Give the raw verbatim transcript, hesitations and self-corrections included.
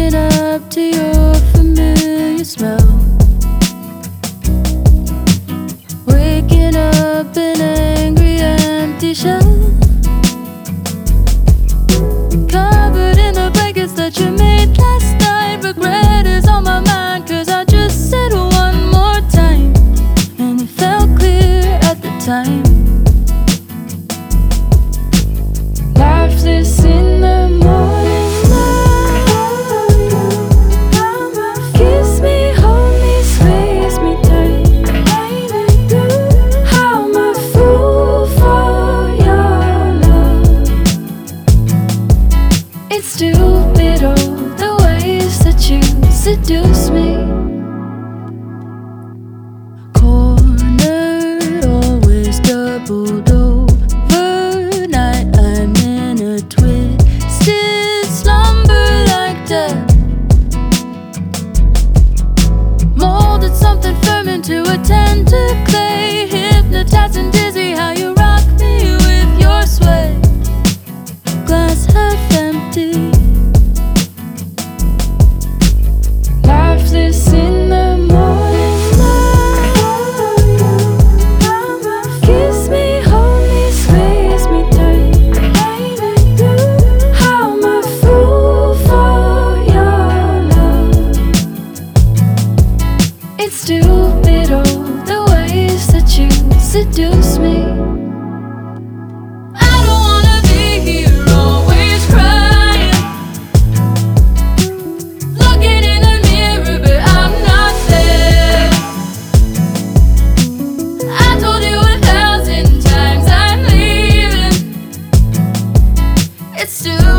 Waking up to your familiar smell. Waking up an angry, empty shell. Covered in the blankets that you made last night. Regret is on my mind, cause I just said one more time, and it felt clear at the time. Lifeless in the morning light. Kiss me, hold me, squeeze me tight. I'm a fool for your love. It's stupid all the ways that you seduce me. Cornered, always doubled over. Night, I'm in a twisted slumber like death. Molded something firm into a tender clay. Hypnotized and dizzy how you rock me with your sway. Glass half empty. Lifeless in the morning light. Kiss me, hold me, squeeze me tight. I'm a fool for your love. It's stupid all the ways that you seduce me. I don't wanna be here always crying, looking in the mirror but I'm not there. I told you a thousand times I'm leaving. It's stupid.